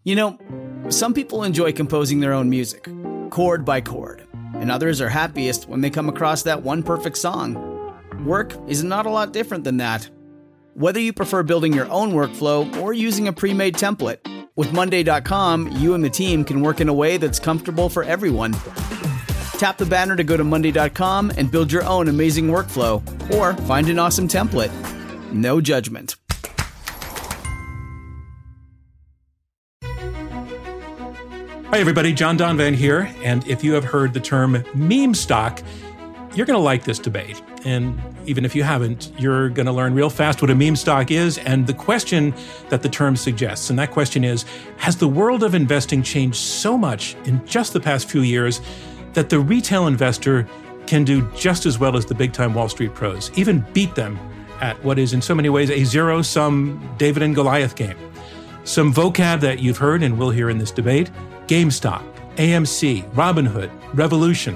You know, some people enjoy composing their own music, chord by chord, and others are happiest when they come across that one perfect song. Work is not a lot different than that. Whether you prefer building your own workflow or using a pre-made template, with Monday.com, you and the team can work in a way that's comfortable for everyone. Tap the banner to go to Monday.com and build your own amazing workflow, or find an awesome template. No judgment. Hi, everybody. John Donvan here. And if you have heard the term meme stock, you're going to like this debate. And even if you haven't, you're going to learn real fast what a meme stock is and the question that the term suggests. And that question is, has the world of investing changed so much in just the past few years that the retail investor can do just as well as the big-time Wall Street pros, even beat them at what is in so many ways a zero-sum David and Goliath game? Some vocab that you've heard and will hear in this debate: GameStop, AMC, Robinhood, Revolution.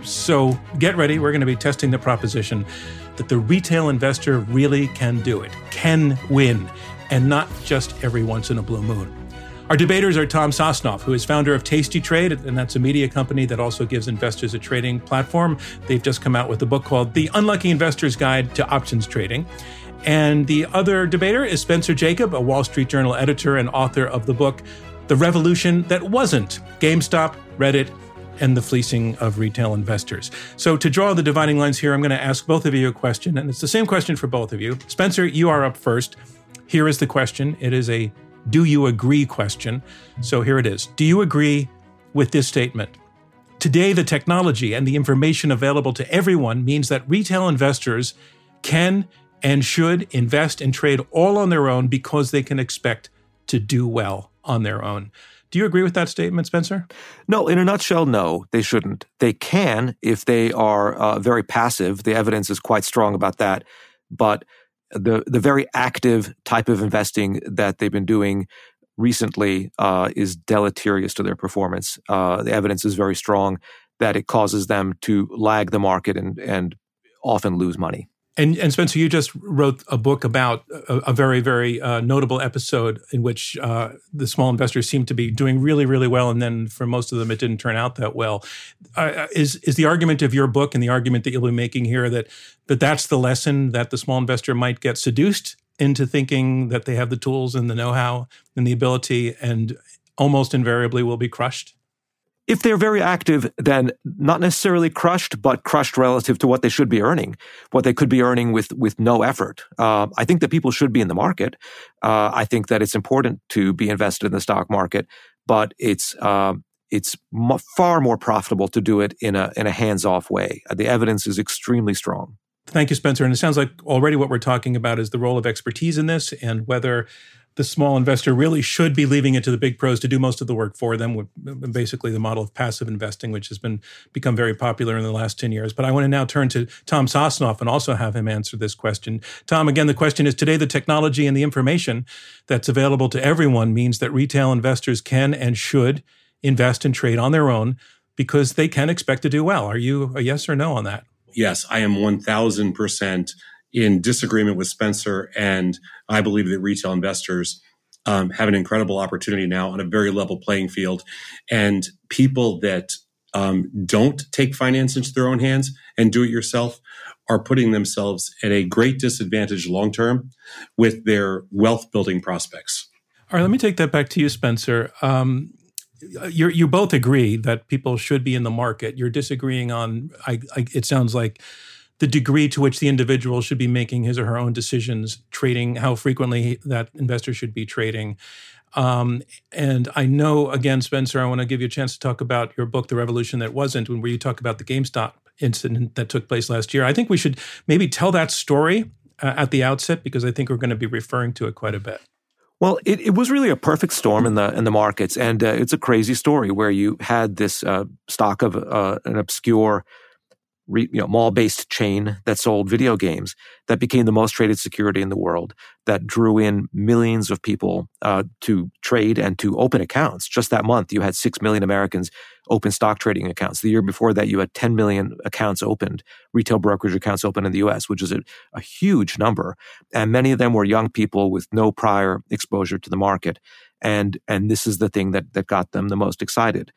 So get ready. We're going to be testing the proposition that the retail investor really can do it, can win, and not just every once in a blue moon. Our debaters are Tom Sosnoff, who is founder of Tasty Trade, and that's a media company that also gives investors a trading platform. They've just come out with a book called The Unlucky Investor's Guide to Options Trading. And the other debater is Spencer Jakab, a Wall Street Journal editor and author of the book The Revolution That Wasn't: GameStop, Reddit, and the Fleecing of Retail Investors. So to draw the dividing lines here, I'm going to ask both of you a question, and it's the same question for both of you. Spencer, you are up first. Here is the question. It is a do you agree question. So here it is. Do you agree with this statement? Today, the technology and the information available to everyone means that retail investors can and should invest and trade all on their own because they can expect to do well on their own. Do you agree with that statement, Spencer? No, in a nutshell, no, they shouldn't. They can if they are very passive. The evidence is quite strong about that. But the very active type of investing that they've been doing recently is deleterious to their performance. The evidence is very strong that it causes them to lag the market and often lose money. And Spencer, you just wrote a book about a very, very notable episode in which the small investors seem to be doing really, really well, and then for most of them, it didn't turn out that well. Is the argument of your book and the argument that you'll be making here that that's the lesson, that the small investor might get seduced into thinking that they have the tools and the know-how and the ability and almost invariably will be crushed? If they're very active, then not necessarily crushed, but crushed relative to what they should be earning, what they could be earning with no effort. I think that people should be in the market. I think that it's important to be invested in the stock market, but it's far more profitable to do it in a hands-off way. The evidence is extremely strong. Thank you, Spencer. And it sounds like already what we're talking about is the role of expertise in this and whether the small investor really should be leaving it to the big pros to do most of the work for them, with basically the model of passive investing, which has become very popular in the last 10 years. But I want to now turn to Tom Sosnoff and also have him answer this question. Tom, again, the question is, today the technology and the information that's available to everyone means that retail investors can and should invest and trade on their own because they can expect to do well. Are you a yes or no on that? Yes, I am 1,000% in disagreement with Spencer, and I believe that retail investors have an incredible opportunity now on a very level playing field. And people that don't take finance into their own hands and do it yourself are putting themselves at a great disadvantage long-term with their wealth building prospects. All right, let me take that back to you, Spencer. You both agree that people should be in the market. You're disagreeing on, it sounds like, the degree to which the individual should be making his or her own decisions, trading, how frequently that investor should be trading. And I know, again, Spencer, I want to give you a chance to talk about your book, The Revolution That Wasn't, where you talk about the GameStop incident that took place last year. I think we should maybe tell that story at the outset, because I think we're going to be referring to it quite a bit. Well, it was really a perfect storm in the markets, and it's a crazy story where you had this stock of an obscure mall-based chain that sold video games that became the most traded security in the world, that drew in millions of people to trade and to open accounts. Just that month, you had 6 million Americans open stock trading accounts. The year before that, you had 10 million accounts opened, retail brokerage accounts opened in the U.S., which is a huge number. And many of them were young people with no prior exposure to the market. And this is the thing that got them the most excited.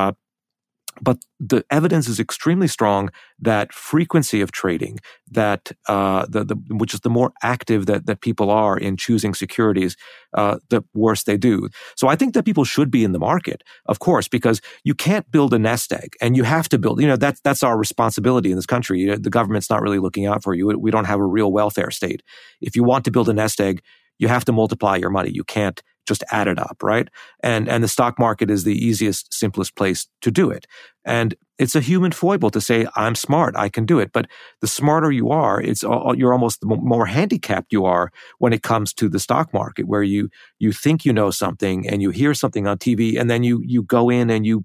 But the evidence is extremely strong that frequency of trading, that which is the more active that people are in choosing securities, the worse they do. So I think that people should be in the market, of course, because you can't build a nest egg, and you have to build. That's our responsibility in this country. The government's not really looking out for you. We don't have a real welfare state. If you want to build a nest egg, you have to multiply your money. You can't just add it up, right? And the stock market is the easiest, simplest place to do it. And it's a human foible to say, I'm smart, I can do it. But the smarter you are, you're almost the more handicapped you are when it comes to the stock market, where you think you know something and you hear something on TV, and then you go in and you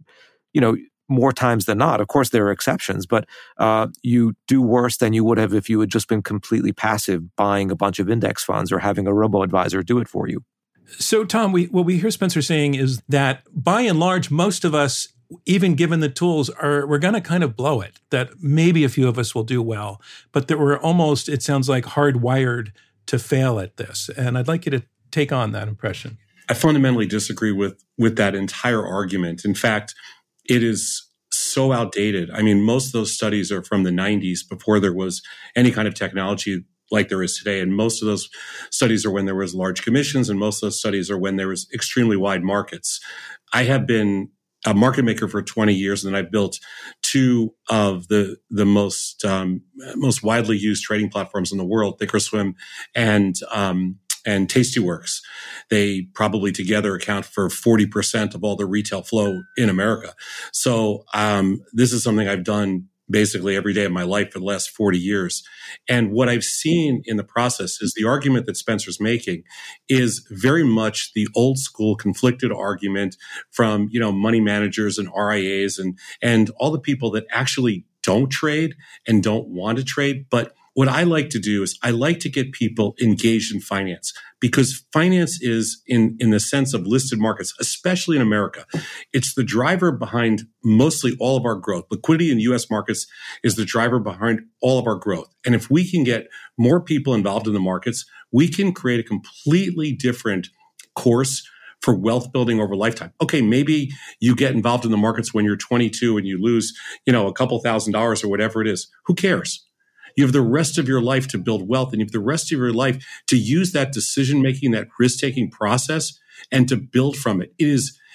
more times than not. Of course, there are exceptions, but you do worse than you would have if you had just been completely passive, buying a bunch of index funds or having a robo-advisor do it for you. So, Tom, what we hear Spencer saying is that, by and large, most of us, even given the tools, we're going to kind of blow it. That maybe a few of us will do well, but that we're almost, it sounds like, hardwired to fail at this. And I'd like you to take on that impression. I fundamentally disagree with that entire argument. In fact, it is so outdated. I mean, most of those studies are from the 90s, before there was any kind of technology like there is today. And most of those studies are when there was large commissions, and most of those studies are when there was extremely wide markets. I have been a market maker for 20 years, and I've built two of the most widely used trading platforms in the world, Thinkorswim and Tastyworks. They probably together account for 40% of all the retail flow in America. So this is something I've done basically every day of my life for the last 40 years. And what I've seen in the process is the argument that Spencer's making is very much the old school conflicted argument from, money managers and RIAs and all the people that actually don't trade and don't want to trade. But what I like to do is I like to get people engaged in finance, because finance is, in the sense of listed markets, especially in America, it's the driver behind mostly all of our growth. Liquidity in U.S. markets is the driver behind all of our growth. And if we can get more people involved in the markets, we can create a completely different course for wealth building over lifetime. Okay, maybe you get involved in the markets when you're 22 and you lose, a couple $1,000s or whatever it is. Who cares? You have the rest of your life to build wealth, and you have the rest of your life to use that decision-making, that risk-taking process, and to build from it.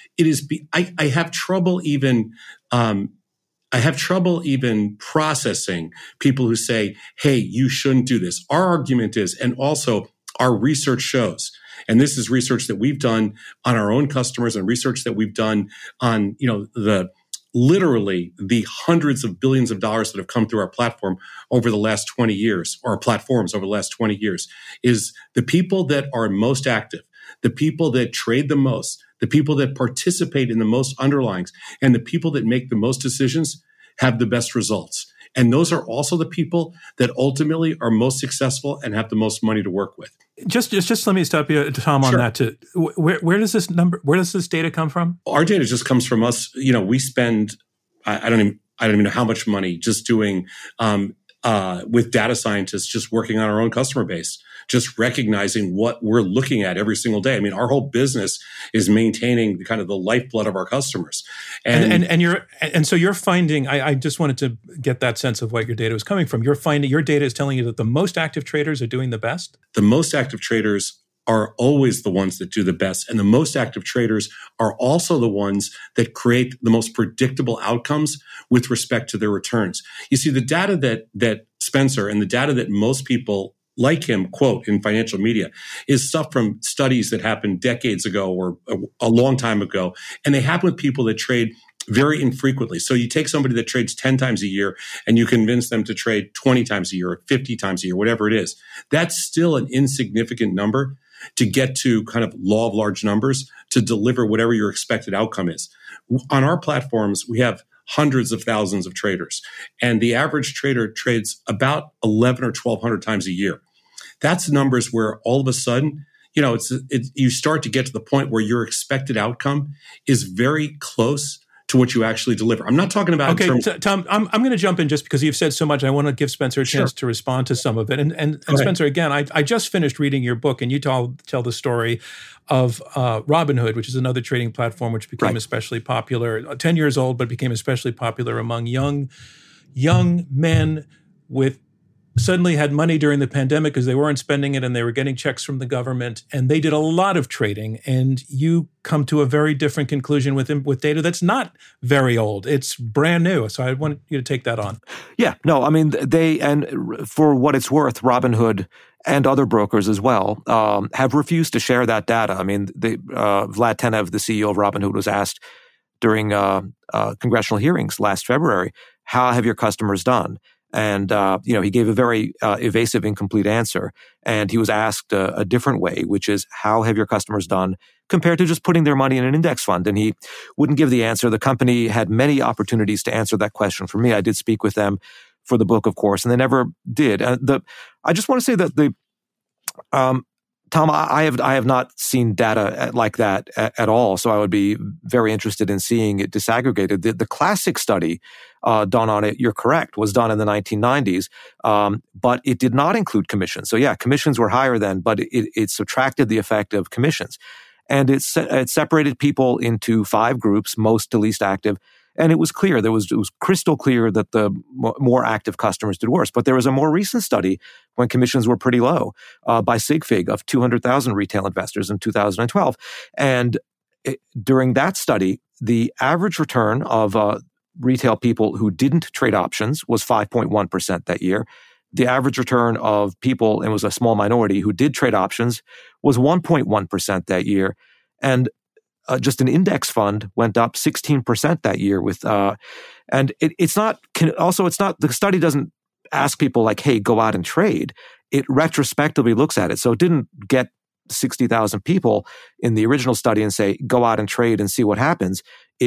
I have trouble even processing people who say, hey, you shouldn't do this. Our argument is, and also our research shows, and this is research that we've done on our own customers and research that we've done on, literally the hundreds of billions of dollars that have come through our platform over the last 20 years, or our platforms over the last 20 years, is the people that are most active, the people that trade the most, the people that participate in the most underlyings, and the people that make the most decisions have the best results. And those are also the people that ultimately are most successful and have the most money to work with. Just let me stop you, Tom, on that too. Where does this data come from? Our data just comes from us. We spend, I don't even know how much money just doing, with data scientists, just working on our own customer base, just recognizing what we're looking at every single day. I mean, our whole business is maintaining kind of the lifeblood of our customers. And so you're finding, I just wanted to get that sense of what your data was coming from. You're finding your data is telling you that the most active traders are doing the best? The most active traders are always the ones that do the best. And the most active traders are also the ones that create the most predictable outcomes with respect to their returns. You see, the data that Spencer and the data that most people like him quote in financial media is stuff from studies that happened decades ago or a long time ago. And they happen with people that trade very infrequently. So you take somebody that trades 10 times a year and you convince them to trade 20 times a year or 50 times a year, whatever it is. That's still an insignificant number to get to kind of law of large numbers to deliver whatever your expected outcome is. On our platforms, we have hundreds of thousands of traders, and the average trader trades about 11 or 1,200 times a year. That's numbers where all of a sudden, you start to get to the point where your expected outcome is very close to what you actually deliver. I'm not talking about. Okay, Tom, I'm going to jump in just because you've said so much. I want to give Spencer a chance to respond to some of it. And Spencer, again, I just finished reading your book, and you tell the story of Robinhood, which is another trading platform which became especially popular, 10 years old, but became especially popular among young men with suddenly had money during the pandemic because they weren't spending it and they were getting checks from the government, and they did a lot of trading. And you come to a very different conclusion with data that's not very old. It's brand new. So I want you to take that on. Yeah, no, I mean, and for what it's worth, Robinhood and other brokers as well have refused to share that data. I mean, Vlad Tenev, the CEO of Robinhood, was asked during congressional hearings last February, how have your customers done? And, he gave a very evasive, incomplete answer. And he was asked a different way, which is, how have your customers done compared to just putting their money in an index fund? And he wouldn't give the answer. The company had many opportunities to answer that question for me. I did speak with them for the book, of course, and they never did. I just want to say that Tom, I have not seen data like that at all, so I would be very interested in seeing it disaggregated. The classic study done on it, you're correct, was done in the 1990s, but it did not include commissions. So yeah, commissions were higher then, but it subtracted the effect of commissions. And it separated people into 5 groups, most to least active. And it was clear, it was crystal clear that the more active customers did worse. But there was a more recent study when commissions were pretty low by SigFig of 200,000 retail investors in 2012. And during that study, the average return of retail people who didn't trade options was 5.1% that year. The average return of people, and it was a small minority, who did trade options was 1.1% that year. And just an index fund went up 16% that year and it's not, the study doesn't ask people like, hey, go out and trade. It retrospectively looks at it. So it didn't get 60,000 people in the original study and say, go out and trade and see what happens.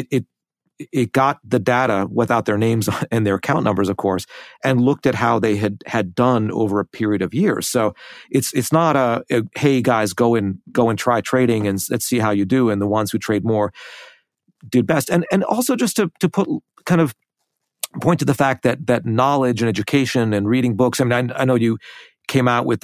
It got the data without their names and their account numbers, of course, and looked at how they had done over a period of years. So it's not a hey guys, go and try trading and let's see how you do. And the ones who trade more did best. And also just to put kind of point to the fact that knowledge and education and reading books. I mean, I know you came out you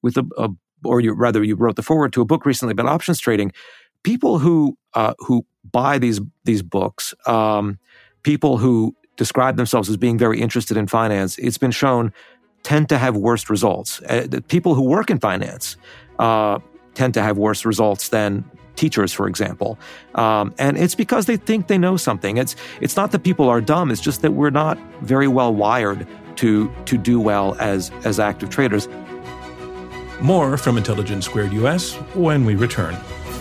wrote the foreword to a book recently about options trading. People who buy these books, people who describe themselves as being very interested in finance, it's been shown tend to have worse results. People who work in finance tend to have worse results than teachers, for example. And it's because they think they know something. It's not that people are dumb. It's just that we're not very well wired to do well as active traders. More from Intelligence Squared US when we return.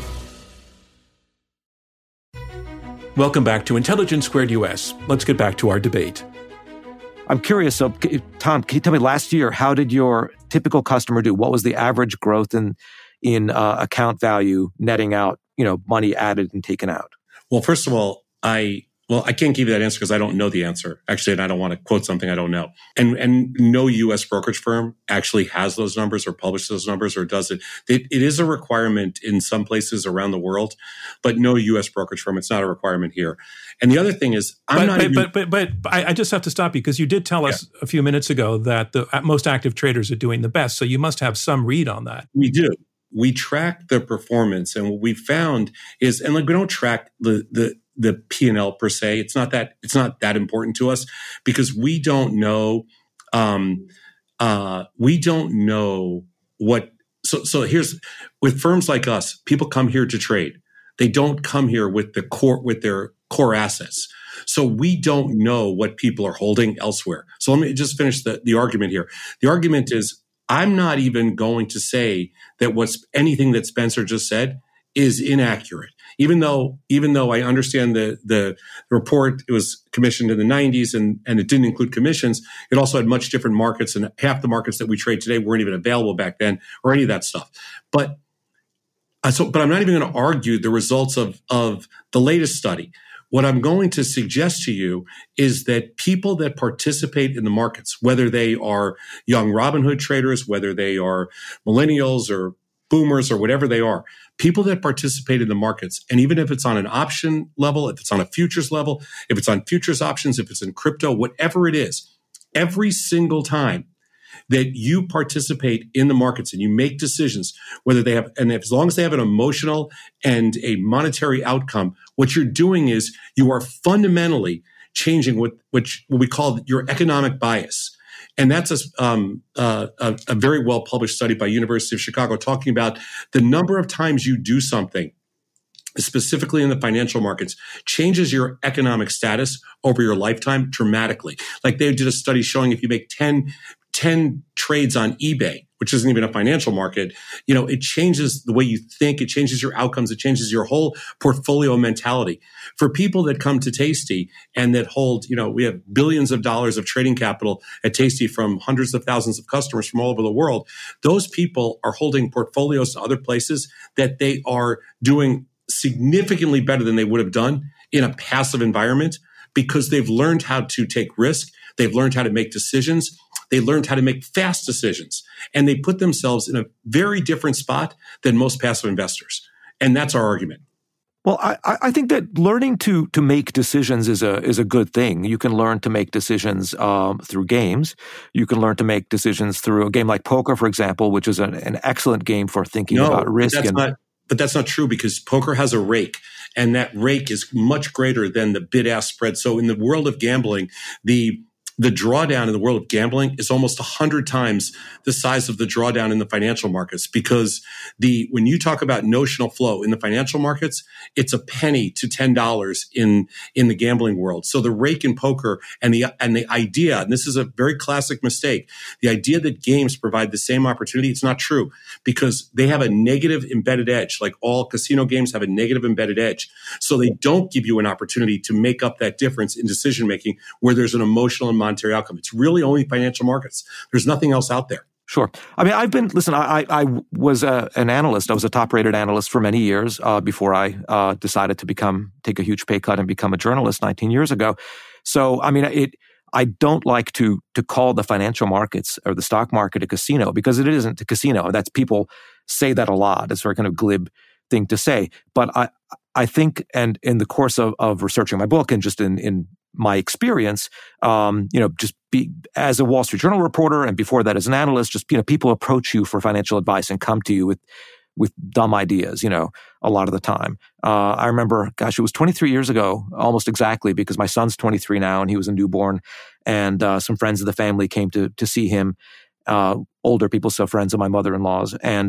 Welcome back to Intelligence Squared US. Let's get back to our debate. I'm curious, so Tom, can you tell me last year, how did your typical customer do? What was the average growth in account value netting out, money added and taken out? Well, first of all, I can't give you that answer because I don't know the answer, actually, and I don't want to quote something I don't know. And no U.S. brokerage firm actually has those numbers or publishes those numbers or does it. It is a requirement in some places around the world, but no U.S. brokerage firm. It's not a requirement here. And the other thing is, But I just have to stop you because you did tell us a few minutes ago that the most active traders are doing the best. So you must have some read on that. We do. We track the performance, and what we found is, and we don't track the P&L per se. It's not that important to us because we don't know what. So here's, with firms like us, people come here to trade. They don't come here with their core assets. So we don't know what people are holding elsewhere. So let me just finish the argument here. The argument is, I'm not even going to say that anything that Spencer just said is inaccurate. Even though I understand the report, it was commissioned in the 90s and it didn't include commissions, it also had much different markets, and half the markets that we trade today weren't even available back then or any of that stuff. But I'm not even going to argue the results of the latest study. What I'm going to suggest to you is that people that participate in the markets, whether they are young Robinhood traders, whether they are millennials or boomers or whatever they are, people that participate in the markets, and even if it's on an option level, if it's on a futures level, if it's on futures options, if it's in crypto, whatever it is, every single time that you participate in the markets and you make decisions, whether they have, and as long as they have an emotional and a monetary outcome, what you're doing is you are fundamentally changing what we call your economic bias. And that's a very well-published study by University of Chicago talking about the number of times you do something, specifically in the financial markets, changes your economic status over your lifetime dramatically. Like they did a study showing if you make 10 trades on eBay, which isn't even a financial market, it changes the way you think, it changes your outcomes, it changes your whole portfolio mentality. For people that come to Tasty and that hold, we have billions of dollars of trading capital at Tasty from hundreds of thousands of customers from all over the world. Those people are holding portfolios to other places that they are doing significantly better than they would have done in a passive environment because they've learned how to take risk. They've learned how to make decisions. They learned how to make fast decisions, and they put themselves in a very different spot than most passive investors. And that's our argument. Well, I think that learning to make decisions is a good thing. You can learn to make decisions through games. You can learn to make decisions through a game like poker, for example, which is an excellent game for thinking about risk. But that's not true because poker has a rake, and that rake is much greater than the bid-ask spread. So in the world of gambling, the drawdown in the world of gambling is almost 100 times the size of the drawdown in the financial markets because when you talk about notional flow in the financial markets, it's a penny to $10 in the gambling world. So the rake in poker and the idea, and this is a very classic mistake, the idea that games provide the same opportunity, it's not true because they have a negative embedded edge. Like all casino games have a negative embedded edge. So they don't give you an opportunity to make up that difference in decision making where there's an emotional and monetary outcome. It's really only financial markets. There's nothing else out there. Sure. I mean, I was an analyst. I was a top-rated analyst for many years before I decided to take a huge pay cut and become a journalist 19 years ago. So, I mean, I don't like to call the financial markets or the stock market a casino because it isn't a casino. That's people say that a lot. It's a very kind of glib thing to say. But I think, and in the course of researching my book and just in my experience, just be as a Wall Street Journal reporter and before that as an analyst, just, people approach you for financial advice and come to you with dumb ideas, a lot of the time. I remember, it was 23 years ago, almost exactly, because my son's 23 now and he was a newborn, and some friends of the family came to see him, older people, so friends of my mother-in-law's, and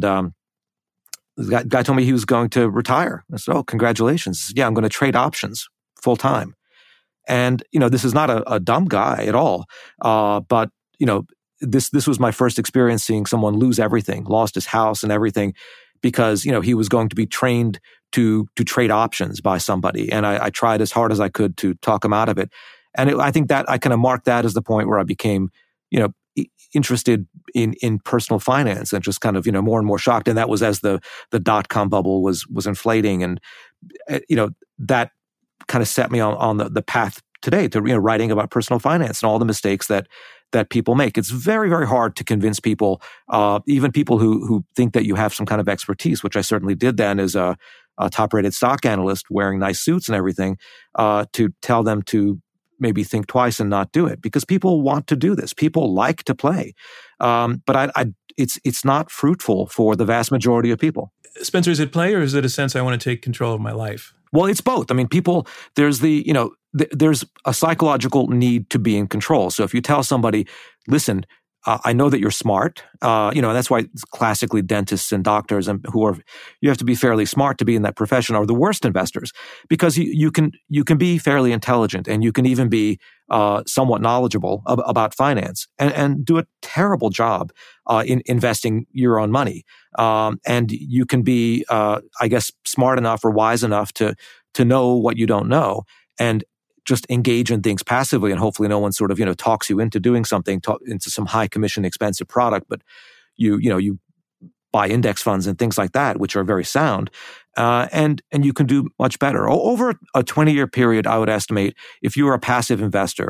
the guy told me he was going to retire. I said, "Oh, congratulations." "Yeah, I'm going to trade options full time." And, this is not a dumb guy at all. But, this was my first experience seeing someone lose everything, lost his house and everything because, he was going to be trained to trade options by somebody. And I tried as hard as I could to talk him out of it. And I think that I kind of marked that as the point where I became, interested in personal finance and just kind of, more and more shocked. And that was as the dot-com bubble was inflating. And, that kind of set me on the path today to writing about personal finance and all the mistakes that people make. It's very, very hard to convince people, even people who think that you have some kind of expertise, which I certainly did then as a top-rated stock analyst wearing nice suits and everything, to tell them to maybe think twice and not do it because people want to do this. People like to play, but it's not fruitful for the vast majority of people. Spencer, is it play or is it a sense I want to take control of my life? Well, it's both. I mean, there's there's a psychological need to be in control. So if you tell somebody, listen, I know that you're smart, and that's why classically dentists and doctors and you have to be fairly smart to be in that profession are the worst investors because you can be fairly intelligent and you can even be somewhat knowledgeable about finance and do a terrible job in investing your own money. And you can be, I guess, smart enough or wise enough to know what you don't know and just engage in things passively, and hopefully no one sort of, talks you into doing something, into some high commission expensive product, but you buy index funds and things like that, which are very sound, and you can do much better. Over a 20-year period, I would estimate if you were a passive investor,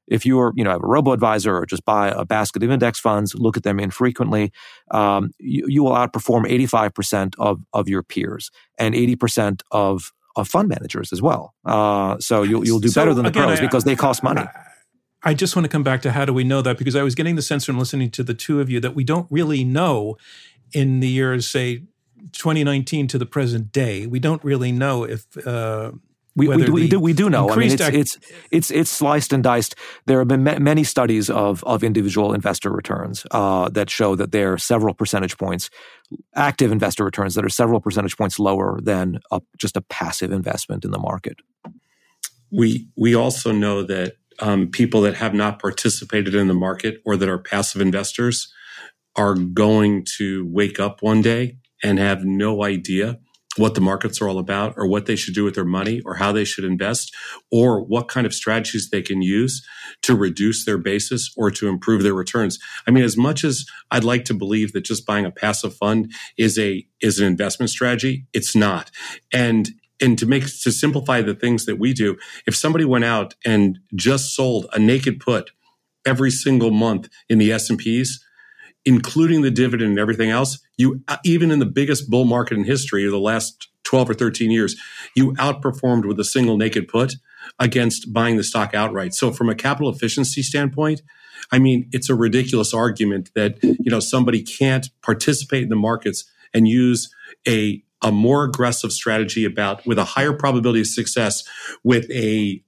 if you're, have a robo-advisor or just buy a basket of index funds, look at them infrequently, you will outperform 85% of your peers and 80% of fund managers as well. So you'll do better than the pros because they cost money. I just want to come back to how do we know that? Because I was getting the sense from listening to the two of you that we don't really know in the years, say, 2019 to the present day. We don't really know if we do know. I mean, it's sliced and diced. There have been many studies of individual investor returns that show that they're several percentage points, active investor returns that are several percentage points lower than just a passive investment in the market. We also know that people that have not participated in the market or that are passive investors are going to wake up one day and have no idea what the markets are all about or what they should do with their money or how they should invest or what kind of strategies they can use to reduce their basis or to improve their returns. I mean, as much as I'd like to believe that just buying a passive fund is an investment strategy, it's not. And to simplify the things that we do, if somebody went out and just sold a naked put every single month in the S&Ps, including the dividend and everything else, you, even in the biggest bull market in history of the last 12 or 13 years, you outperformed with a single naked put against buying the stock outright. So from a capital efficiency standpoint, I mean, it's a ridiculous argument that, somebody can't participate in the markets and use a more aggressive strategy with a higher probability of success with a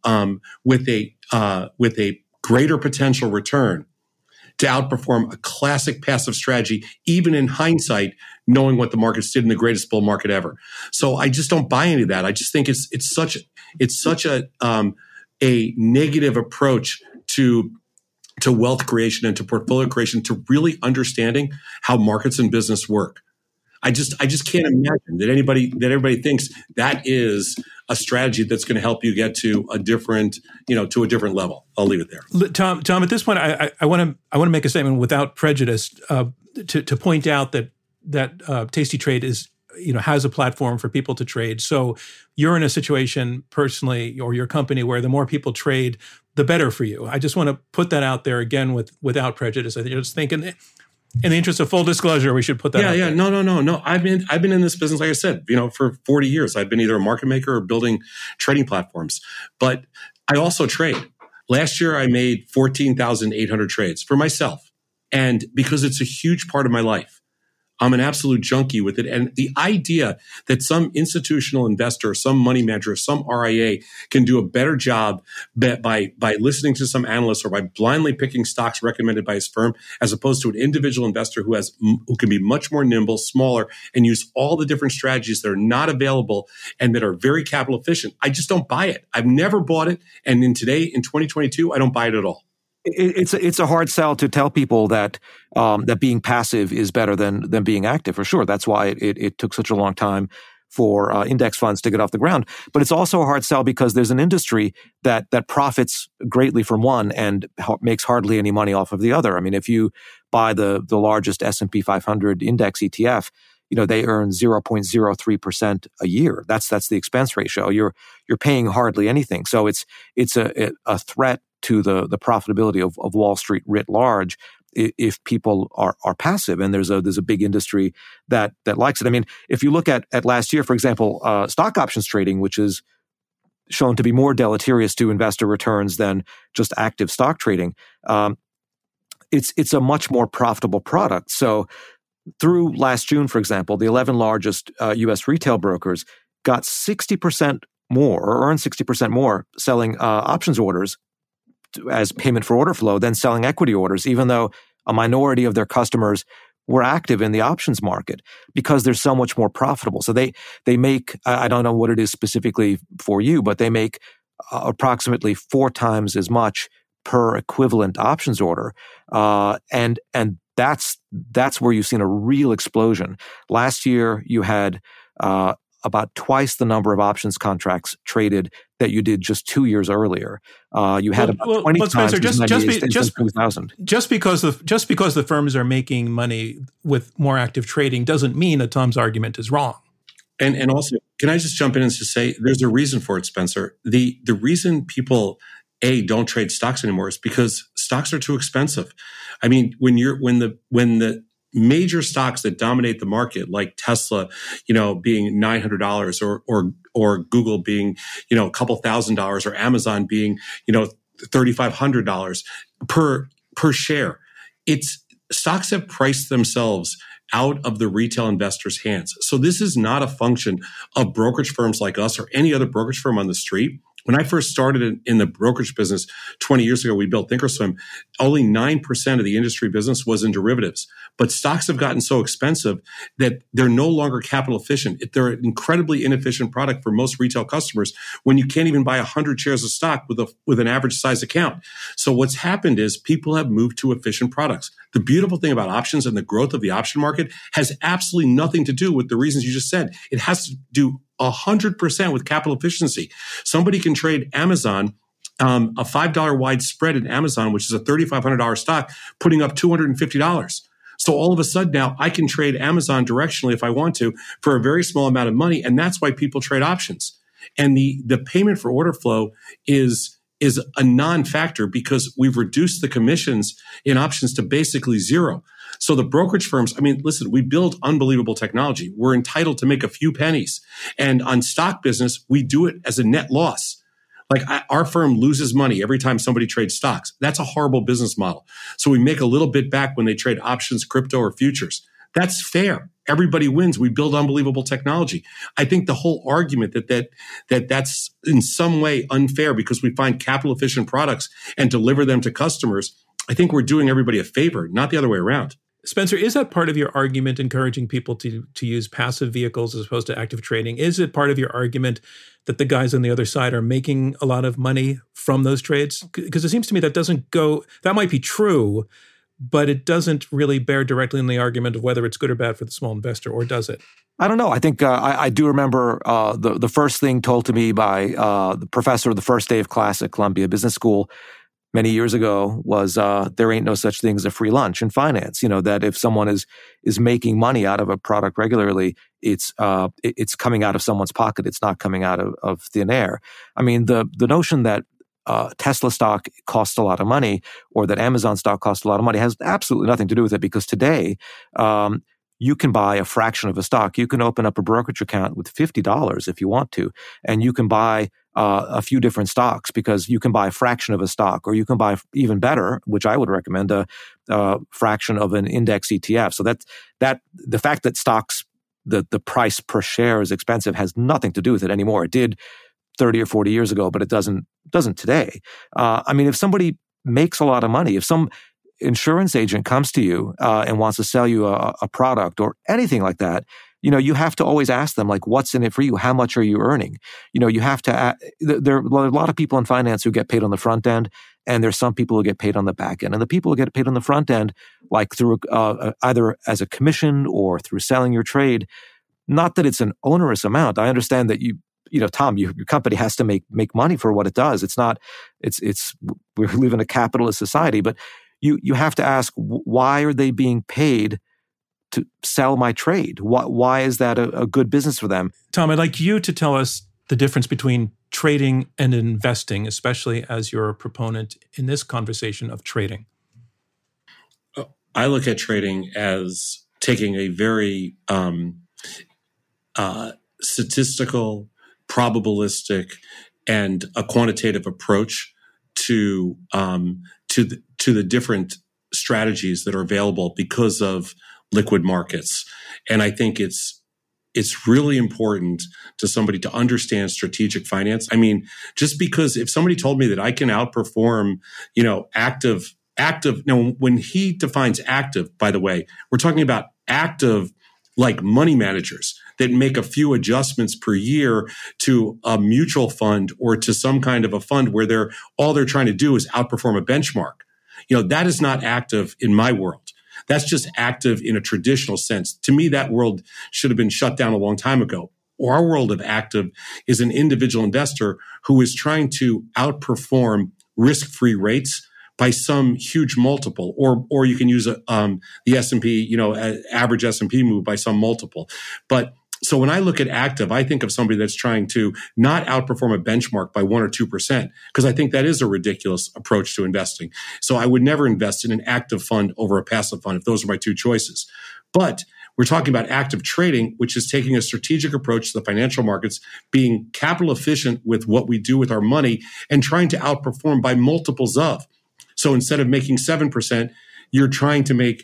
greater potential return to outperform a classic passive strategy, even in hindsight, knowing what the markets did in the greatest bull market ever. So I just don't buy any of that. I just think it's such a negative approach to wealth creation and to portfolio creation, to really understanding how markets and business work. I just can't imagine that everybody thinks that is a strategy that's going to help you get to a different level. I'll leave it there. Tom, at this point, I want to make a statement without prejudice to point out that Tasty Trade is has a platform for people to trade. So you're in a situation personally, or your company, where the more people trade, the better for you. I just want to put that out there again without prejudice. I just think in the interest of full disclosure, we should put that out there. No. I've been in this business, like I said, for 40 years. I've been either a market maker or building trading platforms. But I also trade. Last year, I made 14,800 trades for myself. And because it's a huge part of my life, I'm an absolute junkie with it. And the idea that some institutional investor, some money manager, some RIA can do a better job by listening to some analyst or by blindly picking stocks recommended by his firm, as opposed to an individual investor who can be much more nimble, smaller, and use all the different strategies that are not available and that are very capital efficient. I just don't buy it. I've never bought it. And in 2022, I don't buy it at all. It's a hard sell to tell people that being passive is better than being active, for sure. That's why it took such a long time for index funds to get off the ground. But it's also a hard sell because there's an industry that profits greatly from one and makes hardly any money off of the other. I mean, if you buy the largest S&P 500 index ETF, they earn 0.03% a year. That's the expense ratio. You're paying hardly anything. So it's a threat to the profitability of Wall Street writ large if people are passive, and there's a big industry that likes it. I mean, if you look at last year, for example, stock options trading, which is shown to be more deleterious to investor returns than just active stock trading, it's a much more profitable product. So through last June, for example, the 11 largest U.S. retail brokers got 60% more, or earned 60% more selling options orders as payment for order flow than selling equity orders, even though a minority of their customers were active in the options market, because they're so much more profitable. So they make, I don't know what it is specifically for you, but they make approximately 4 times as much per equivalent options order. And that's where you've seen a real explosion. Last year, you had about twice the number of options contracts traded that you did just 2 years earlier. You had about 20 times as many as 2000. Just because the firms are making money with more active trading doesn't mean that Tom's argument is wrong. And also, can I just jump in and just say there's a reason for it, Spencer? The reason people don't trade stocks anymore is because stocks are too expensive. I mean, when the major stocks that dominate the market, like Tesla, being $900 or Google being, a couple $1,000, or Amazon being, $3,500 per share, stocks have priced themselves out of the retail investor's hands. So this is not a function of brokerage firms like us or any other brokerage firm on the street. When I first started in the brokerage business 20 years ago, we built Thinkorswim. Only 9% of the industry business was in derivatives. But stocks have gotten so expensive that they're no longer capital efficient. They're an incredibly inefficient product for most retail customers when you can't even buy 100 shares of stock with an average size account. So what's happened is people have moved to efficient products. The beautiful thing about options and the growth of the option market has absolutely nothing to do with the reasons you just said. It has to do 100% with capital efficiency. Somebody can trade Amazon, a $5 wide spread in Amazon, which is a $3,500 stock, putting up $250. So all of a sudden now I can trade Amazon directionally if I want to for a very small amount of money. And that's why people trade options. And the payment for order flow is a non-factor because we've reduced the commissions in options to basically zero. So the brokerage firms, listen, we build unbelievable technology. We're entitled to make a few pennies. And on stock business, we do it as a net loss. Like our firm loses money every time somebody trades stocks. That's a horrible business model. So we make a little bit back when they trade options, crypto, or futures. That's fair. Everybody wins. We build unbelievable technology. I think the whole argument that's in some way unfair because we find capital efficient products and deliver them to customers, I think we're doing everybody a favor, not the other way around. Spencer, is that part of your argument encouraging people to use passive vehicles as opposed to active trading? Is it part of your argument that the guys on the other side are making a lot of money from those trades? Because it seems to me that might be true, but it doesn't really bear directly on the argument of whether it's good or bad for the small investor, or does it? I don't know. I think I do remember the first thing told to me by the professor of the first day of class at Columbia Business School many years ago was there ain't no such thing as a free lunch in finance. That if someone is making money out of a product regularly, it's coming out of someone's pocket. It's not coming out of thin air. The notion that Tesla stock costs a lot of money or that Amazon stock costs a lot of money has absolutely nothing to do with it, because today you can buy a fraction of a stock. You can open up a brokerage account with $50 if you want to, and you can buy a few different stocks because you can buy a fraction of a stock, or you can buy even better, which I would recommend, a fraction of an index ETF. So that the fact that stocks, the price per share is expensive has nothing to do with it anymore. It did 30 or 40 years ago, but it doesn't today. If somebody makes a lot of money, if some insurance agent comes to you and wants to sell you a product or anything like that, you have to always ask them, like, what's in it for you? How much are you earning? You have to, there are a lot of people in finance who get paid on the front end, and there's some people who get paid on the back end. And the people who get paid on the front end, like through either as a commission or through selling your trade, not that it's an onerous amount. I understand that Tom, your company has to make money for what it does. We live in a capitalist society, but you have to ask, why are they being paid to sell my trade? Why is that a good business for them? Tom, I'd like you to tell us the difference between trading and investing, especially as you're a proponent in this conversation of trading. I look at trading as taking a very statistical, probabilistic, and a quantitative approach to the different strategies that are available because of liquid markets. And I think it's really important to somebody to understand strategic finance. Just because if somebody told me that I can outperform, active, now when he defines active, by the way, we're talking about active like money managers that make a few adjustments per year to a mutual fund or to some kind of a fund where all they're trying to do is outperform a benchmark. That is not active in my world. That's just active in a traditional sense. To me, that world should have been shut down a long time ago. Our world of active is an individual investor who is trying to outperform risk-free rates by some huge multiple, or you can use the S&P, average S&P move by some multiple. But So when I look at active, I think of somebody that's trying to not outperform a benchmark by 1 or 2%, because I think that is a ridiculous approach to investing. So I would never invest in an active fund over a passive fund if those are my two choices. But we're talking about active trading, which is taking a strategic approach to the financial markets, being capital efficient with what we do with our money and trying to outperform by multiples of. So instead of making 7%, you're trying to make,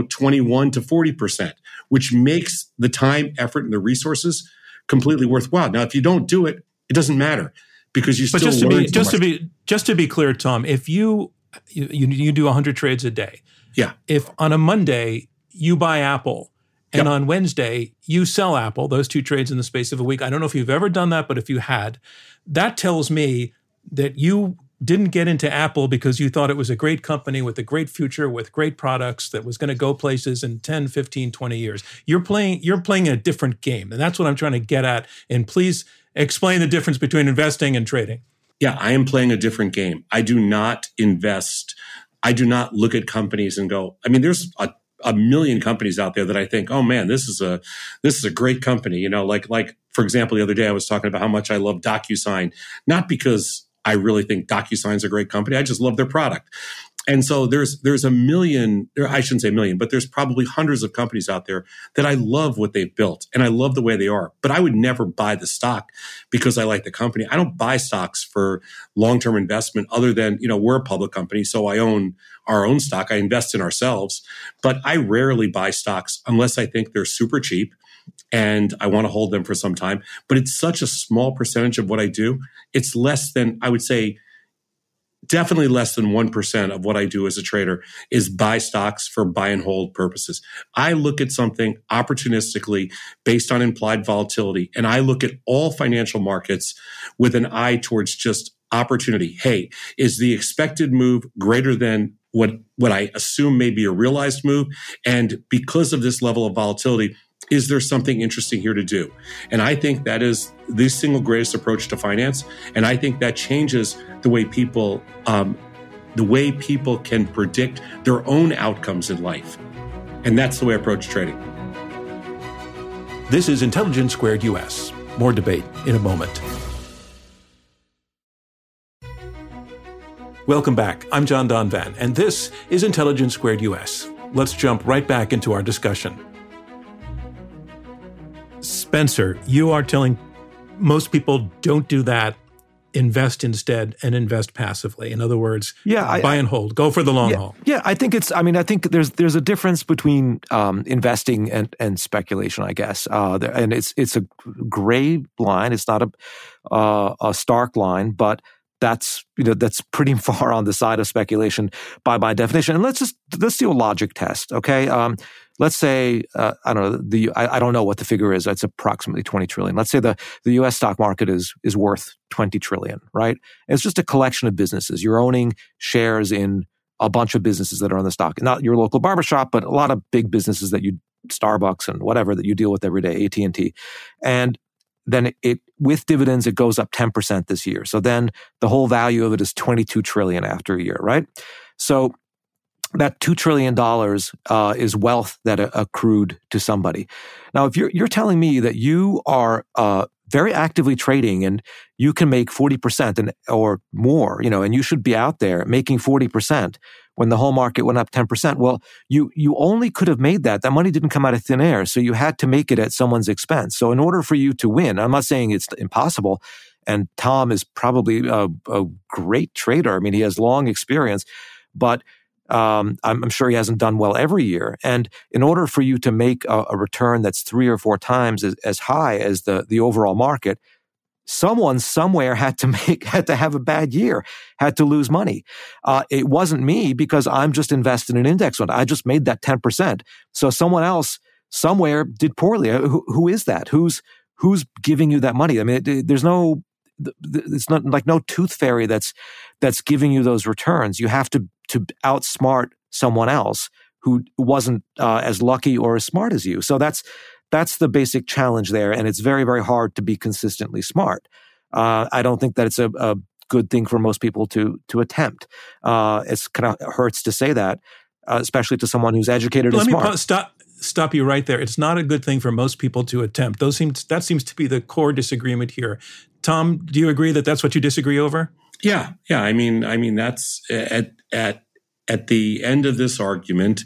21 to 40%, which makes the time, effort, and the resources completely worthwhile. Now, if you don't do it, it doesn't matter because you still learn. Just to be clear, Tom, if you do 100 trades a day, yeah. If on a Monday you buy Apple and Yep. on Wednesday you sell Apple, those two trades in the space of a week, I don't know if you've ever done that, but if you had, that tells me that you didn't get into Apple because you thought it was a great company with a great future, with great products that was going to go places in 10, 15, 20 years. You're playing a different game. And that's what I'm trying to get at. And please explain the difference between investing and trading. Yeah, I am playing a different game. I do not invest. I do not look at companies and go, there's a million companies out there that I think, oh man, this is a great company. Like for example, the other day I was talking about how much I love DocuSign, not because I really think DocuSign's a great company. I just love their product. And so there's a million, or I shouldn't say a million, but there's probably hundreds of companies out there that I love what they've built and I love the way they are. But I would never buy the stock because I like the company. I don't buy stocks for long-term investment other than, we're a public company, so I own our own stock. I invest in ourselves. But I rarely buy stocks unless I think they're super cheap and I want to hold them for some time. But it's such a small percentage of what I do. It's less than, I would say, definitely less than 1% of what I do as a trader is buy stocks for buy and hold purposes. I look at something opportunistically based on implied volatility, and I look at all financial markets with an eye towards just opportunity. Hey, is the expected move greater than what I assume may be a realized move? And because of this level of volatility, is there something interesting here to do? And I think that is the single greatest approach to finance. And I think that changes the way people can predict their own outcomes in life. And that's the way I approach trading. This is Intelligence Squared US. More debate in a moment. Welcome back. I'm John Donvan, and this is Intelligence Squared US. Let's jump right back into our discussion. Spencer, you are telling most people don't do that, invest instead and invest passively. In other words, buy and hold, go for the long haul. Yeah, I think I think there's a difference between investing and speculation, I guess. And it's a gray line. It's not a stark line, but that's pretty far on the side of speculation by definition. And let's do a logic test, okay? Let's say I don't know what the figure is. It's approximately 20 trillion. Let's say the U.S. stock market is worth 20 trillion, right? It's just a collection of businesses. You're owning shares in a bunch of businesses that are on the stock, not your local barbershop, but a lot of big businesses that Starbucks and whatever that you deal with every day, AT&T, and then with dividends, it goes up 10% this year. So then the whole value of it is 22 trillion after a year, right? So that $2 trillion is wealth that accrued to somebody. Now, if you're telling me that you are very actively trading and you can make 40% or more, and you should be out there making 40% when the whole market went up 10%. Well, you only could have made that. That money didn't come out of thin air. So you had to make it at someone's expense. So in order for you to win, I'm not saying it's impossible. And Tom is probably a great trader. I mean, he has long experience, but I'm sure he hasn't done well every year. And in order for you to make a return that's 3 or 4 times as high as the overall market, someone somewhere had to have a bad year, had to lose money. It wasn't me because I'm just invested in an index fund. I just made that 10%. So someone else somewhere did poorly. Who is that? Who's giving you that money? I mean, it's not like no tooth fairy that's giving you those returns. You have to outsmart someone else who wasn't as lucky or as smart as you. So that's the basic challenge there, and it's very, very hard to be consistently smart. I don't think that it's a good thing for most people to attempt. It's kind of hurts to say that, especially to someone who's educated and smart. stop you right there. It's not a good thing for most people to attempt. That seems to be the core disagreement here. Tom, do you agree that that's what you disagree over? Yeah. I mean, that's at the end of this argument.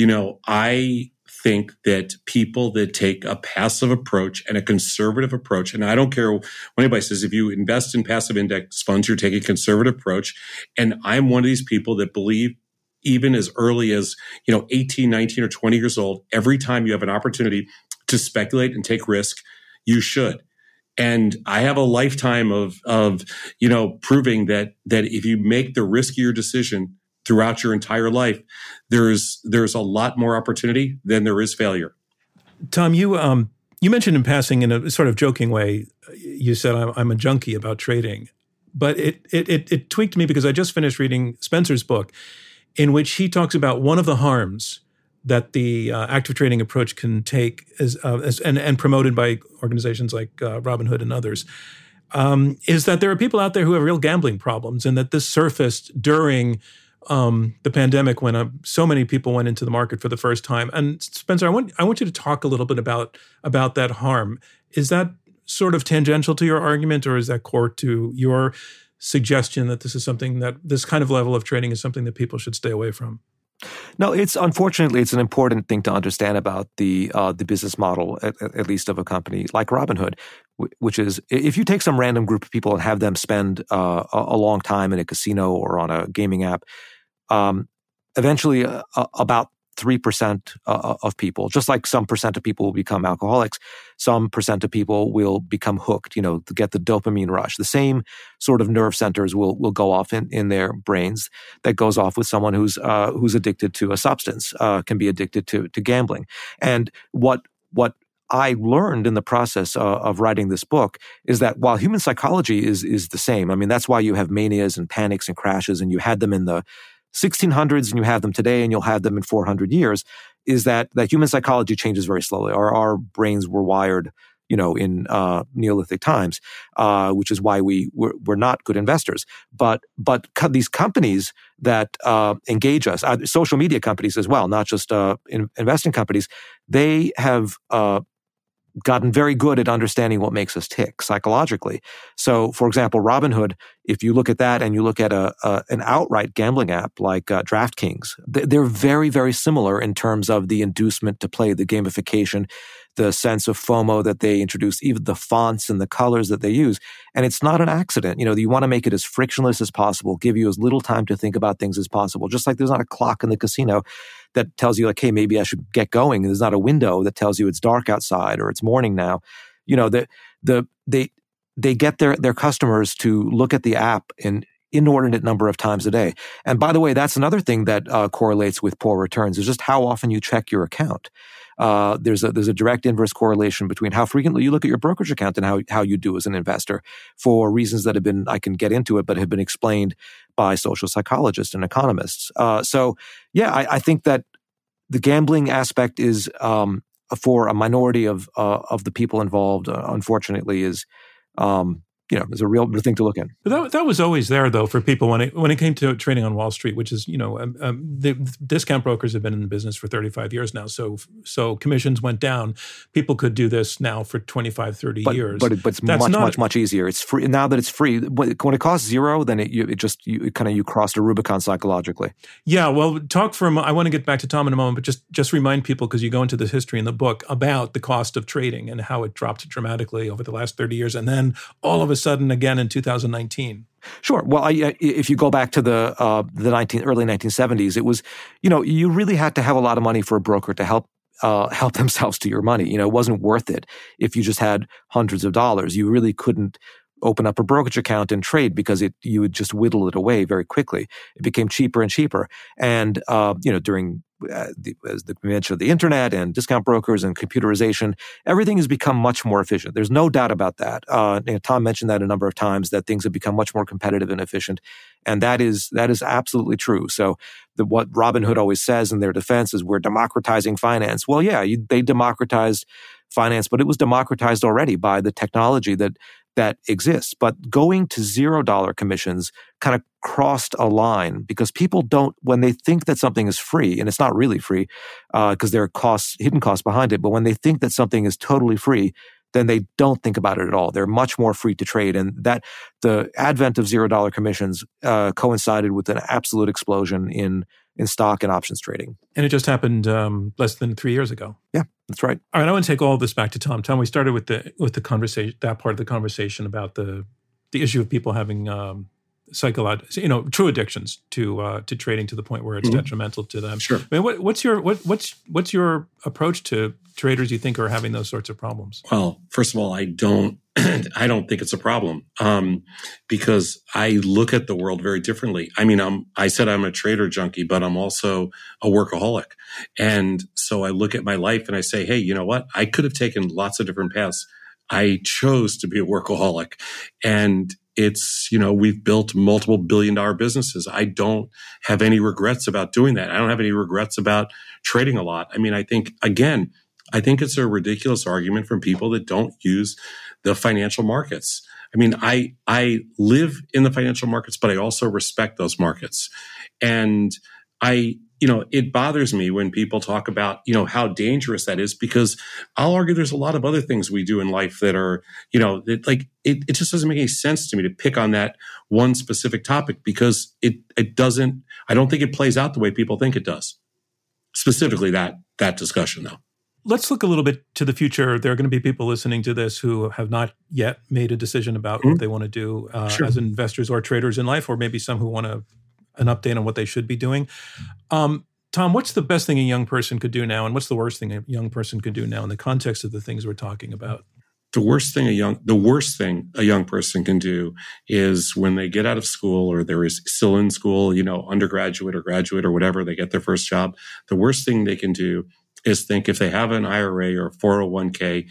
I think that people that take a passive approach and a conservative approach, and I don't care what anybody says, if you invest in passive index funds, you're taking a conservative approach. And I'm one of these people that believe, even as early as 18, 19, or 20 years old, every time you have an opportunity to speculate and take risk, you should. And I have a lifetime of proving that if you make the riskier decision throughout your entire life, there's a lot more opportunity than there is failure. Tom, you mentioned in passing, in a sort of joking way, you said I'm a junkie about trading, but it tweaked me because I just finished reading Spencer's book, in which he talks about one of the harms that the active trading approach can take, and promoted by organizations like Robinhood and others, is that there are people out there who have real gambling problems, and that this surfaced during the pandemic when so many people went into the market for the first time. And Spencer, I want you to talk a little bit about that harm. Is that sort of tangential to your argument, or is that core to your suggestion that this kind of level of trading is something that people should stay away from? No, unfortunately it's an important thing to understand about the business model, at least of a company like Robinhood, which is if you take some random group of people and have them spend a long time in a casino or on a gaming app, eventually about 3% of people, just like some percent of people will become alcoholics, some percent of people will become hooked, to get the dopamine rush. The same sort of nerve centers will go off in their brains that goes off with someone who's addicted to a substance, can be addicted to gambling. And what I learned in the process of writing this book is that while human psychology is the same, I mean, that's why you have manias and panics and crashes, and you had them in the 1600s and you have them today and you'll have them in 400 years, is that human psychology changes very slowly. Our brains were wired, in Neolithic times, which is why we're not good investors. But these companies that engage us, social media companies as well, not just investing companies, they have gotten very good at understanding what makes us tick psychologically. So, for example, Robinhood, if you look at that and you look at an outright gambling app like DraftKings, they're very, very similar in terms of the inducement to play, the gamification, the sense of FOMO that they introduce, even the fonts and the colors that they use. And it's not an accident. You want to make it as frictionless as possible, give you as little time to think about things as possible. Just like there's not a clock in the casino that tells you, like, hey, maybe I should get going. There's not a window that tells you it's dark outside or it's morning now. They get their customers to look at the app in inordinate number of times a day. And by the way, that's another thing that correlates with poor returns, is just how often you check your account. There's a direct inverse correlation between how frequently you look at your brokerage account and how you do as an investor, for reasons that I can get into it, but have been explained by social psychologists and economists. I think that the gambling aspect is, for a minority of the people involved, unfortunately, is is a real thing to look at. That was always there, though, for people when it came to trading on Wall Street, which is, the discount brokers have been in the business for 35 years now. So commissions went down. People could do this now for 25, 30 years. But it's much easier. It's free now that it's free. When it costs zero, then you crossed a Rubicon psychologically. Yeah. Well, I want to get back to Tom in a moment, but just remind people, because you go into this history in the book about the cost of trading and how it dropped dramatically over the last 30 years, and then all of a sudden again in 2019. Sure. Well, if you go back to the early 1970s, it was, you really had to have a lot of money for a broker to help themselves to your money. It wasn't worth it if you just had hundreds of dollars. You really couldn't open up a brokerage account and trade because you would just whittle it away very quickly. It became cheaper and cheaper. And, during the invention of the internet and discount brokers and computerization, everything has become much more efficient. There's no doubt about that. Tom mentioned that a number of times, that things have become much more competitive and efficient. And that is absolutely true. So what Robinhood always says in their defense is, we're democratizing finance. Well, yeah, they democratized finance, but it was democratized already by the technology that that exists. But going to $0 commissions kind of crossed a line because people don't, when they think that something is free, and it's not really free because there are hidden costs behind it, but when they think that something is totally free, then they don't think about it at all. They're much more free to trade. And that the advent of $0 commissions coincided with an absolute explosion in stock and options trading. And it just happened less than 3 years ago. Yeah, that's right. All right, I want to take all of this back to Tom. Tom, we started with the conversation, that part of the conversation about the issue of people having psychological, true addictions to trading to the point where it's detrimental to them. Sure. I mean, what's your approach to traders you think are having those sorts of problems? Well, first of all, I don't think it's a problem because I look at the world very differently. I mean, I said I'm a trader junkie, but I'm also a workaholic. And so I look at my life and I say, hey, you know what? I could have taken lots of different paths. I chose to be a workaholic. And it's, we've built multiple billion-dollar businesses. I don't have any regrets about doing that. I don't have any regrets about trading a lot. I mean, I think it's a ridiculous argument from people that don't use the financial markets. I mean, I live in the financial markets, but I also respect those markets. And it bothers me when people talk about, how dangerous that is, because I'll argue there's a lot of other things we do in life that are, it just doesn't make any sense to me to pick on that one specific topic because it doesn't, I don't think it plays out the way people think it does. Specifically that discussion though. Let's look a little bit to the future. There are going to be people listening to this who have not yet made a decision about what they want to do Sure. as investors or traders in life, or maybe some who want an update on what they should be doing. Tom, what's the best thing a young person could do now, and what's the worst thing a young person could do now in the context of the things we're talking about? The worst thing a young person can do is when they get out of school or they're still in school, undergraduate or graduate or whatever, they get their first job. The worst thing they can do is think if they have an IRA or 401k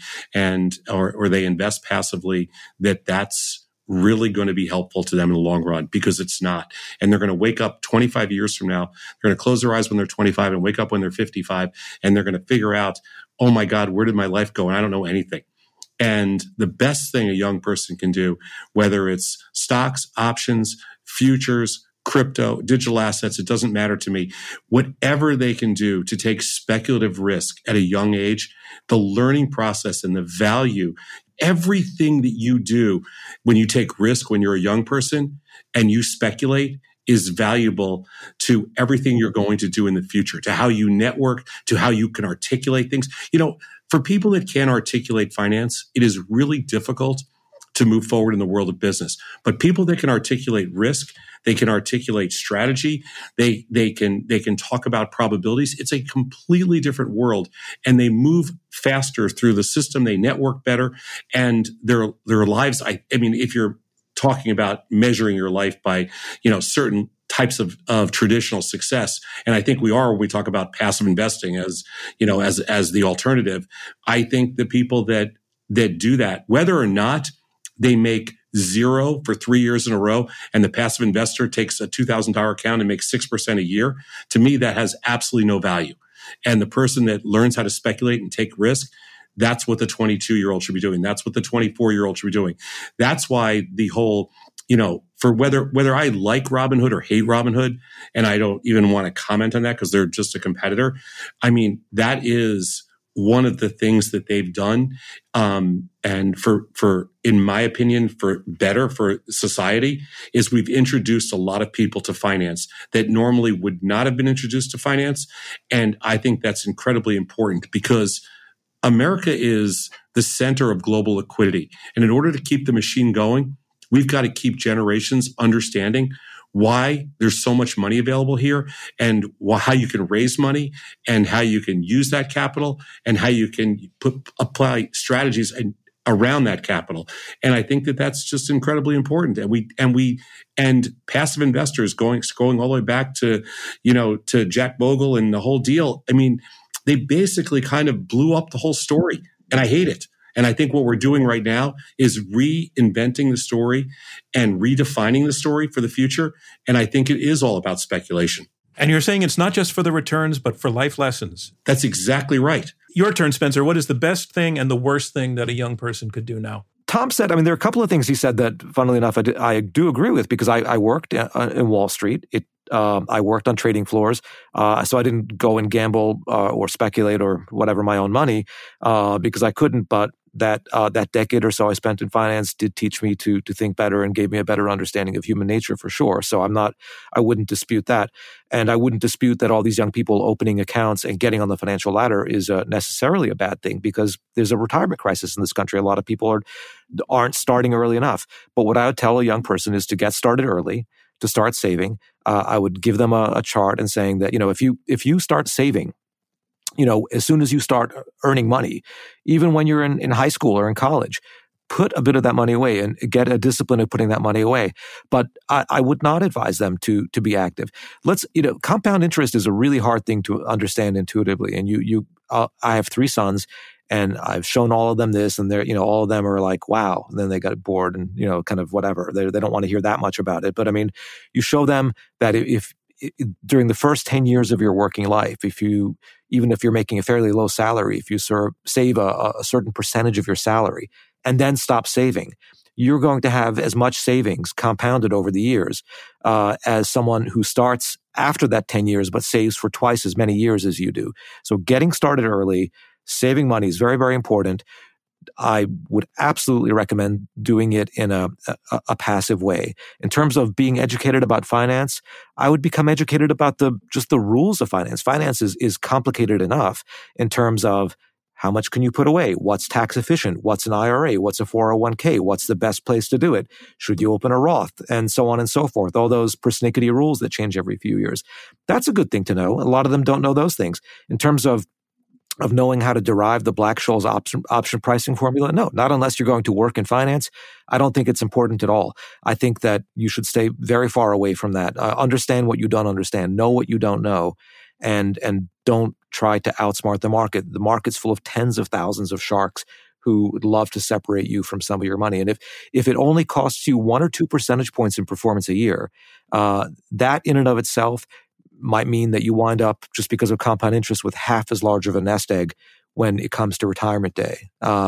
or they invest passively, that's really going to be helpful to them in the long run, because it's not. And they're going to wake up 25 years from now. They're going to close their eyes when they're 25 and wake up when they're 55. And they're going to figure out, oh my God, where did my life go? And I don't know anything. And the best thing a young person can do, whether it's stocks, options, futures, crypto, digital assets, it doesn't matter to me. Whatever they can do to take speculative risk at a young age, the learning process and the value, everything that you do when you take risk when you're a young person and you speculate is valuable to everything you're going to do in the future, to how you network, to how you can articulate things. For people that can't articulate finance, it is really difficult to move forward in the world of business. But people that can articulate risk, they can articulate strategy, they can talk about probabilities. It's a completely different world, and they move faster through the system. They network better, and their lives. I mean, if you're talking about measuring your life by certain types of traditional success, and I think we are when we talk about passive investing as the alternative. I think the people that do that, whether or not they make zero for 3 years in a row, and the passive investor takes a $2,000 account and makes 6% a year, to me, that has absolutely no value. And the person that learns how to speculate and take risk, that's what the 22-year-old should be doing. That's what the 24-year-old should be doing. That's why the whole, for whether I like Robinhood or hate Robinhood, and I don't even want to comment on that because they're just a competitor. I mean, that is one of the things that they've done. And for, in my opinion, for better for society, is we've introduced a lot of people to finance that normally would not have been introduced to finance. And I think that's incredibly important because America is the center of global liquidity. And in order to keep the machine going, we've got to keep generations understanding why there's so much money available here and how you can raise money and how you can use that capital and how you can apply strategies around that capital. And I think that that's just incredibly important. And passive investors going all the way back to, to Jack Bogle and the whole deal. I mean, they basically kind of blew up the whole story, and I hate it. And I think what we're doing right now is reinventing the story and redefining the story for the future. And I think it is all about speculation. And you're saying it's not just for the returns, but for life lessons. That's exactly right. Your turn, Spencer. What is the best thing and the worst thing that a young person could do now? Tom said, I mean, there are a couple of things he said that, funnily enough, I do agree with, because I worked in Wall Street. I worked on trading floors, so I didn't go and gamble or speculate or whatever my own money because I couldn't. But that decade or so I spent in finance did teach me to think better and gave me a better understanding of human nature for sure. So I wouldn't dispute that. And I wouldn't dispute that all these young people opening accounts and getting on the financial ladder is necessarily a bad thing, because there's a retirement crisis in this country. A lot of people aren't starting early enough. But what I would tell a young person is to get started early, to start saving. I would give them a chart and saying that, if you start saving, as soon as you start earning money, even when you're in high school or in college, put a bit of that money away and get a discipline of putting that money away. But I would not advise them to be active. Compound interest is a really hard thing to understand intuitively. And I have 3 sons, and I've shown all of them this, and they're, all of them are like, wow. And then they got bored and, kind of whatever. They don't want to hear that much about it. But I mean, you show them that if during the first 10 years of your working life, even if you're making a fairly low salary, if you save a certain percentage of your salary and then stop saving, you're going to have as much savings compounded over the years as someone who starts after that 10 years but saves for twice as many years as you do. So getting started early, saving money is very, very important. I would absolutely recommend doing it in a passive way. In terms of being educated about finance, I would become educated about just the rules of finance. Finance is complicated enough in terms of how much can you put away? What's tax efficient? What's an IRA? What's a 401k? What's the best place to do it? Should you open a Roth? And so on and so forth. All those persnickety rules that change every few years. That's a good thing to know. A lot of them don't know those things. In terms of knowing how to derive the Black-Scholes option pricing formula? No, not unless you're going to work in finance. I don't think it's important at all. I think that you should stay very far away from that. Understand what you don't understand. Know what you don't know. And don't try to outsmart the market. The market's full of tens of thousands of sharks who would love to separate you from some of your money. And if it only costs you 1 or 2 percentage points in performance a year, that in and of itself might mean that you wind up, just because of compound interest, with half as large of a nest egg when it comes to retirement day.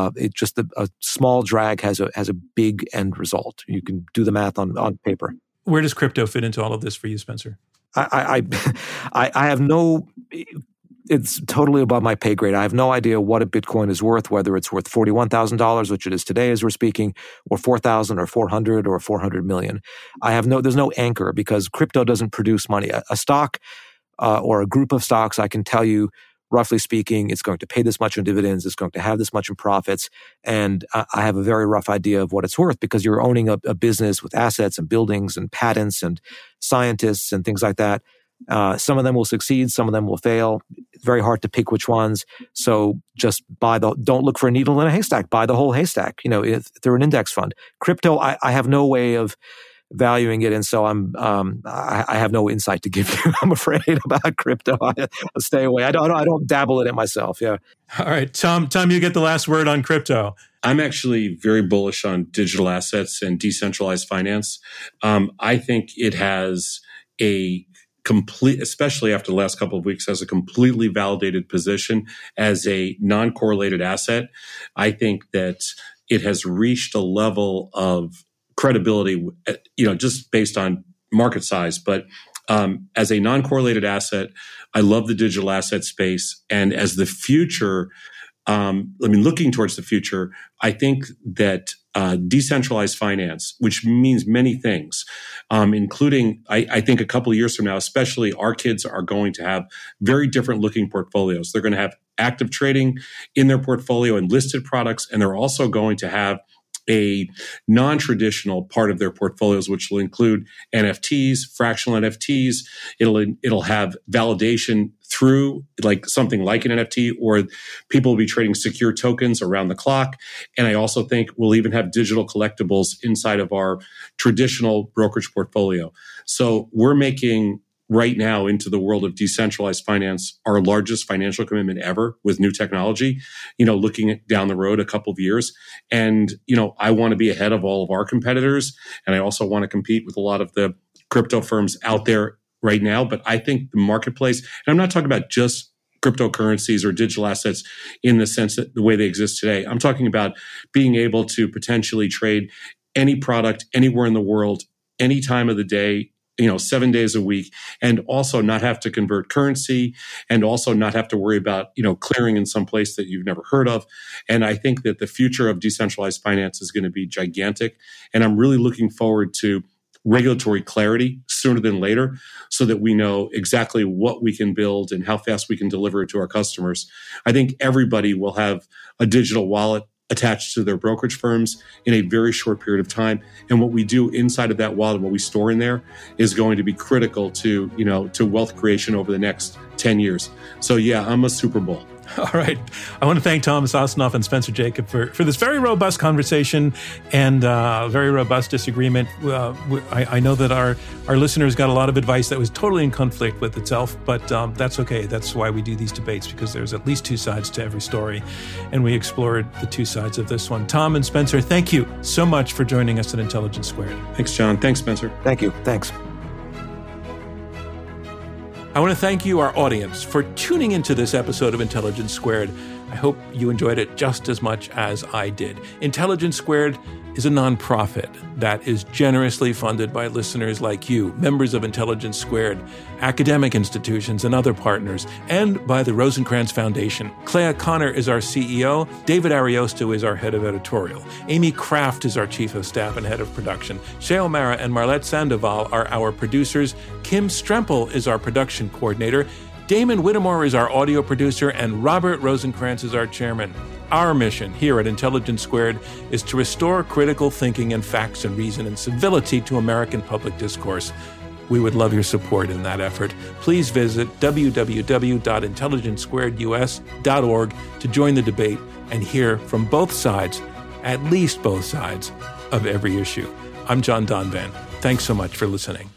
A small drag has a big end result. You can do the math on paper. Where does crypto fit into all of this for you, Spencer? I have no. It's totally above my pay grade. I have no idea what a Bitcoin is worth, whether it's worth $41,000, which it is today as we're speaking, or $4,000 or $400 or $400 million. There's no anchor, because crypto doesn't produce money. A stock or a group of stocks, I can tell you, roughly speaking, it's going to pay this much in dividends, it's going to have this much in profits, and I have a very rough idea of what it's worth, because you're owning a business with assets and buildings and patents and scientists and things like that. Some of them will succeed, some of them will fail. It's very hard to pick which ones. So just don't look for a needle in a haystack. Buy the whole haystack, if they're an index fund. Crypto, I have no way of valuing it. And so I have no insight to give you, I'm afraid, about crypto. I'll stay away. I don't dabble in it myself. Yeah. All right. Tom, you get the last word on crypto. I'm actually very bullish on digital assets and decentralized finance. I think it has especially after the last couple of weeks, has a completely validated position as a non-correlated asset. I think that it has reached a level of credibility, just based on market size. But as a non-correlated asset, I love the digital asset space. And as the future, looking towards the future, I think that decentralized finance, which means many things, including, I think a couple of years from now, especially, our kids are going to have very different looking portfolios. They're going to have active trading in their portfolio and listed products, and they're also going to have a non-traditional part of their portfolios, which will include NFTs, fractional NFTs. It'll have validation through something like an NFT, or people will be trading secure tokens around the clock. And I also think we'll even have digital collectibles inside of our traditional brokerage portfolio. So we're making right now into the world of decentralized finance our largest financial commitment ever with new technology, looking down the road a couple of years. And, I want to be ahead of all of our competitors. And I also want to compete with a lot of the crypto firms out there right now. But I think the marketplace, and I'm not talking about just cryptocurrencies or digital assets in the sense that the way they exist today. I'm talking about being able to potentially trade any product anywhere in the world, any time of the day, 7 days a week, and also not have to convert currency, and also not have to worry about, clearing in some place that you've never heard of. And I think that the future of decentralized finance is going to be gigantic. And I'm really looking forward to regulatory clarity sooner than later so that we know exactly what we can build and how fast we can deliver it to our customers. I think everybody will have a digital wallet attached to their brokerage firms in a very short period of time. And what we do inside of that wallet, what we store in there, is going to be critical to wealth creation over the next 10 years. So yeah, I'm a Super Bowl. All right. I want to thank Thomas Osnoff and Spencer Jakab for this very robust conversation and very robust disagreement. I know that our listeners got a lot of advice that was totally in conflict with itself, but that's okay. That's why we do these debates, because there's at least two sides to every story, and we explored the two sides of this one. Tom and Spencer, thank you so much for joining us at Intelligence Squared. Thanks, John. Thanks, Spencer. Thank you. Thanks. I want to thank you, our audience, for tuning into this episode of Intelligence Squared. I hope you enjoyed it just as much as I did. Intelligence Squared is a nonprofit that is generously funded by listeners like you, members of Intelligence Squared, academic institutions, and other partners, and by the Rosencrantz Foundation. Clea Connor is our CEO. David Ariosto is our head of editorial. Amy Kraft is our chief of staff and head of production. Shea O'Mara and Marlette Sandoval are our producers. Kim Strempel is our production coordinator. Damon Whittemore is our audio producer, and Robert Rosencrantz is our chairman. Our mission here at Intelligence Squared is to restore critical thinking and facts and reason and civility to American public discourse. We would love your support in that effort. Please visit www.intelligencesquaredus.org to join the debate and hear from both sides, at least both sides, of every issue. I'm John Donvan. Thanks so much for listening.